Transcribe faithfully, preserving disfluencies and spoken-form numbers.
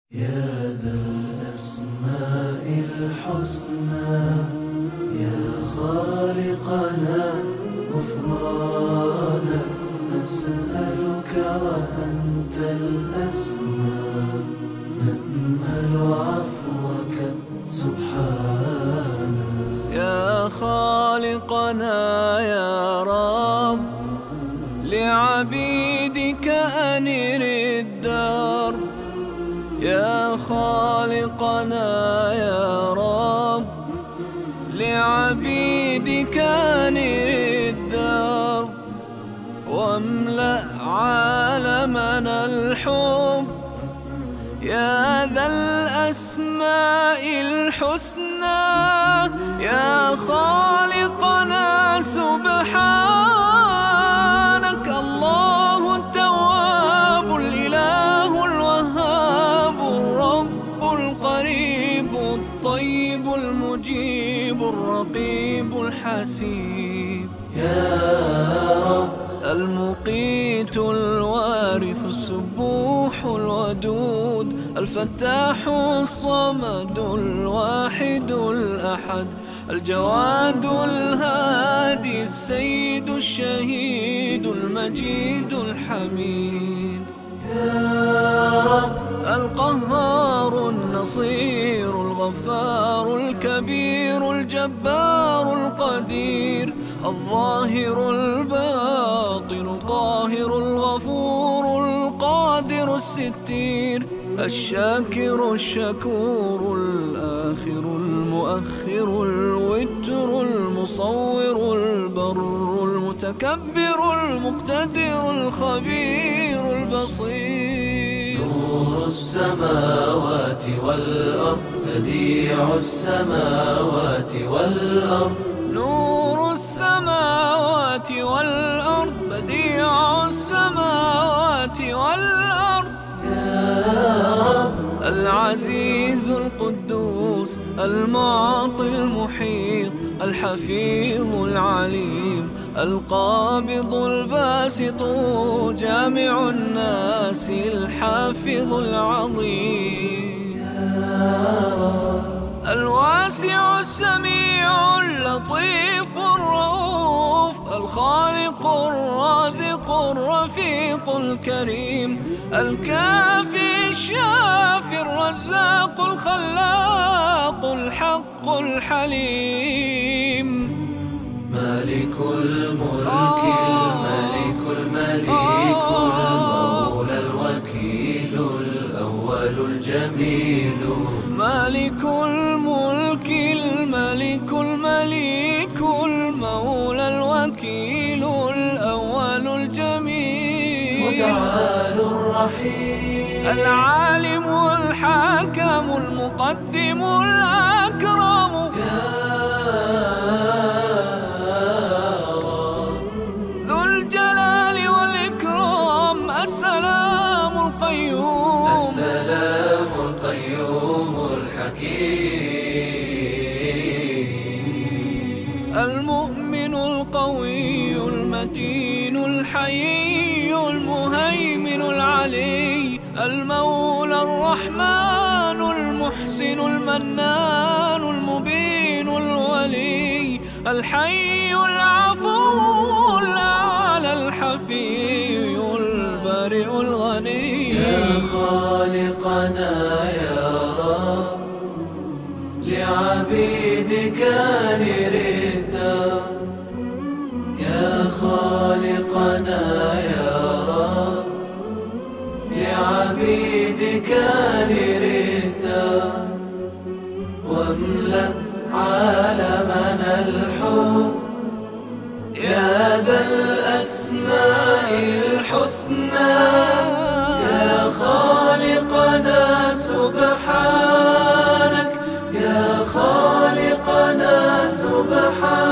يا ذا الأسماء الحسنى يا خالقنا غفرانا نسألك وأنت الأسمى نأمل عفوك سبحانا. يا خالقنا يا رب لعبيدك أنر الدرب. يا خالقنا يا رب لعبيدك أنر الدرب واملأ عالمنا الحب. يا ذا الأسماء الحسنى يا خالقنا سبحانك. الله التواب الإله الوهاب الرب القريب الطيب المجيب الرقيب الحسيب. يا رب المقيت الوارث السبوح الودود الفتاح الصمد الواحد الأحد الجواد الهادي السيد الشهيد المجيد الحميد. يا رب القهار النصير الغفار الكبير الجبار القدير الظاهر الباطن القاهر الغفور القادر الستير الشاكر الشكور الآخر المؤخر الوتر المصور البر المتكبر المقتدر الخبير البصير. نور السماوات والأرض بديع السماوات والأرض. نور السماوات والأرض بديع السماوات والأرض. يا رب العزيز القدوس المعطي المحيط الحفيظ العليم القابض الباسط جامع الناس الحافظ العظيم. يا رب الواسع السميع اللطيف الرؤوف الخالق الرازق الرفيق الكريم الكافي الشافي الرزاق الخلاق الحق الحليم. مالك الملك الملك المليك المولى الوكيل الأول الجميل. مالك الملك الملك المليك المولى الوكيل الأول الجميل. متعال الرحيم العالم الحاكم المقدم الأكرم. يا رب ذو الجلال والإكرام السلام القيوم. السلام القيوم الحكيم. المؤمن القوي المتين الحيي المهيمن العلي المولى الرحمن المحسن المنان المبين الولي الحي العفو الأعلى الحفي البارئ الغني. يا خالقنا يا رب لعبيدك أنر الدرب. يا خالقنا يا رب لعبيدك أنر الدرب واملأ عالمنا الحب. يا ذا الأسماء الحسنى يا خالقنا سبحانك. يا خالقنا سبحانك